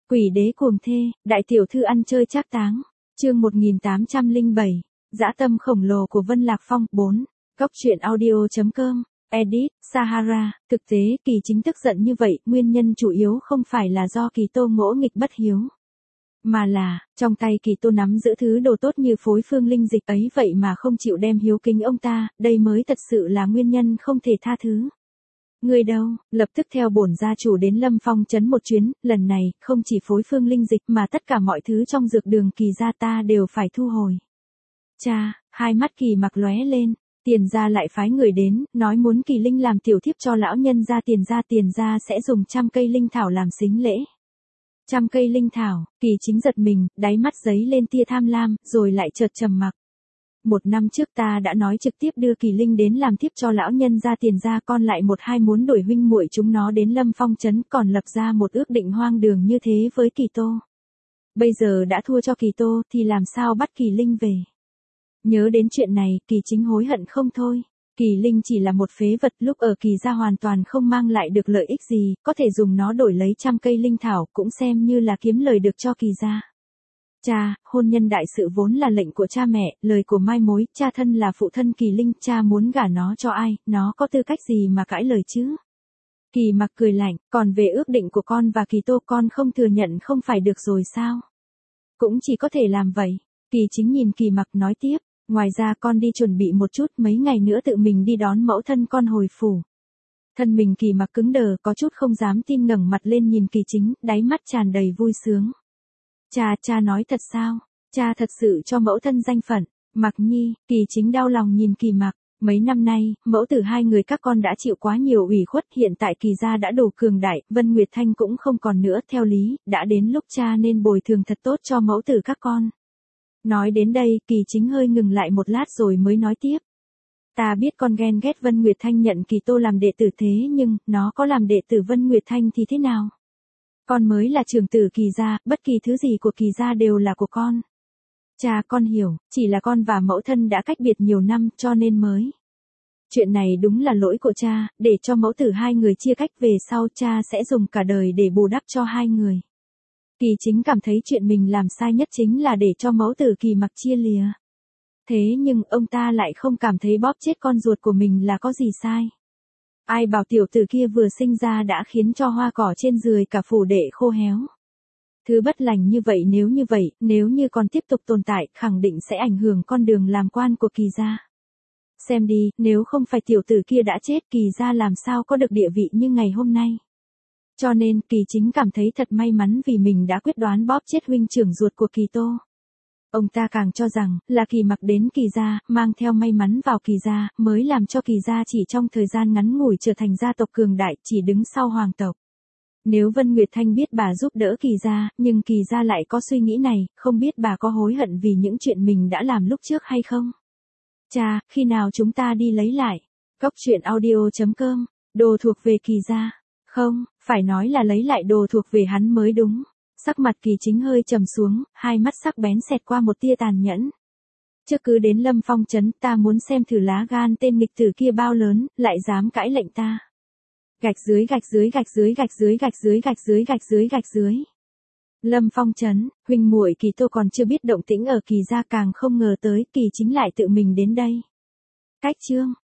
Quỷ đế cuồng thê, đại tiểu thư ăn chơi trác táng. Chương 1807. Dã tâm khổng lồ của Vân Lạc Phong 4. Góc truyện audio.com. Edit, Sahara. Thực tế, Kỳ Chính tức giận như vậy, nguyên nhân chủ yếu không phải là do Kỳ Tô ngỗ nghịch bất hiếu, mà là, trong tay Kỳ Tô nắm giữ thứ đồ tốt như phối phương linh dịch ấy vậy mà không chịu đem hiếu kính ông ta, đây mới thật sự là nguyên nhân không thể tha thứ. Người đâu, lập tức theo bổn gia chủ đến Lâm Phong trấn một chuyến, lần này, không chỉ phối phương linh dịch mà tất cả mọi thứ trong dược đường Kỳ gia ta đều phải thu hồi. Cha, hai mắt Kỳ Mặc lóe lên, Tiền gia lại phái người đến, nói muốn Kỳ Linh làm tiểu thiếp cho lão nhân gia Tiền gia sẽ dùng 100 cây linh thảo làm sính lễ. 100 cây linh thảo, Kỳ Chính giật mình, đáy mắt giấy lên tia tham lam, rồi lại chợt trầm mặc. 1 năm trước ta đã nói trực tiếp đưa Kỳ Linh đến làm thiếp cho lão nhân gia Tiền gia, con lại một hai muốn đuổi huynh muội chúng nó đến Lâm Phong trấn, còn lập ra một ước định hoang đường như thế với Kỳ Tô. Bây giờ đã thua cho Kỳ Tô thì làm sao bắt Kỳ Linh về? Nhớ đến chuyện này, Kỳ Chính hối hận không thôi. Kỳ Linh chỉ là một phế vật, lúc ở Kỳ gia hoàn toàn không mang lại được lợi ích gì, có thể dùng nó đổi lấy 100 cây linh thảo, cũng xem như là kiếm lời được cho Kỳ gia. Cha, hôn nhân đại sự vốn là lệnh của cha mẹ, lời của mai mối, cha thân là phụ thân Kỳ Linh, cha muốn gả nó cho ai, nó có tư cách gì mà cãi lời chứ? Kỳ Mặc cười lạnh, còn về ước định của con và Kỳ Tô, con không thừa nhận không phải được rồi sao? Cũng chỉ có thể làm vậy. Kỳ Chính nhìn Kỳ Mặc nói tiếp, ngoài ra con đi chuẩn bị một chút, mấy ngày nữa tự mình đi đón mẫu thân con hồi phủ. Thân mình Kỳ Mặc cứng đờ, có chút không dám tin, ngẩng mặt lên nhìn Kỳ Chính, đáy mắt tràn đầy vui sướng. Cha nói thật sao? Cha thật sự cho mẫu thân danh phận? Mặc Nhi, Kỳ Chính đau lòng nhìn Kỳ Mặc. Mấy năm nay, mẫu tử hai người các con đã chịu quá nhiều ủy khuất, hiện tại Kỳ gia đã đủ cường đại, Vân Nguyệt Thanh cũng không còn nữa, theo lý, đã đến lúc cha nên bồi thường thật tốt cho mẫu tử các con. Nói đến đây, Kỳ Chính hơi ngừng lại một lát rồi mới nói tiếp. Ta biết con ghen ghét Vân Nguyệt Thanh nhận Kỳ Tô làm đệ tử, thế nhưng, nó có làm đệ tử Vân Nguyệt Thanh thì thế nào? Con mới là trưởng tử Kỳ gia, bất kỳ thứ gì của Kỳ gia đều là của con. Cha, con hiểu, chỉ là con và mẫu thân đã cách biệt nhiều năm cho nên mới. Chuyện này đúng là lỗi của cha, để cho mẫu tử hai người chia cách, về sau cha sẽ dùng cả đời để bù đắp cho hai người. Kỳ Chính cảm thấy chuyện mình làm sai nhất chính là để cho mẫu tử Kỳ Mặc chia lìa. Thế nhưng ông ta lại không cảm thấy bóp chết con ruột của mình là có gì sai. Ai bảo tiểu tử kia vừa sinh ra đã khiến cho hoa cỏ trên giường cả phủ đệ khô héo. Thứ bất lành như vậy, nếu như còn tiếp tục tồn tại, khẳng định sẽ ảnh hưởng con đường làm quan của Kỳ gia. Xem đi, nếu không phải tiểu tử kia đã chết, Kỳ gia làm sao có được địa vị như ngày hôm nay. Cho nên, Kỳ Chính cảm thấy thật may mắn vì mình đã quyết đoán bóp chết huynh trưởng ruột của Kỳ Tô. Ông ta càng cho rằng, là Kỳ Mặc đến Kỳ gia, mang theo may mắn vào Kỳ gia, mới làm cho Kỳ gia chỉ trong thời gian ngắn ngủi trở thành gia tộc cường đại, chỉ đứng sau hoàng tộc. Nếu Vân Nguyệt Thanh biết bà giúp đỡ Kỳ gia, nhưng Kỳ gia lại có suy nghĩ này, không biết bà có hối hận vì những chuyện mình đã làm lúc trước hay không? Cha, khi nào chúng ta đi lấy lại? Góc truyện audio.com, đồ thuộc về Kỳ gia. Không, phải nói là lấy lại đồ thuộc về hắn mới đúng. Sắc mặt Kỳ Chính hơi trầm xuống, hai mắt sắc bén xẹt qua một tia tàn nhẫn. Trước cứ đến Lâm Phong trấn, ta muốn xem thử lá gan tên nghịch tử kia bao lớn, lại dám cãi lệnh ta. Gạch dưới. Lâm Phong trấn, huynh muội Kỳ Tô còn chưa biết động tĩnh ở Kỳ gia, càng không ngờ tới Kỳ Chính lại tự mình đến đây. Cách chương,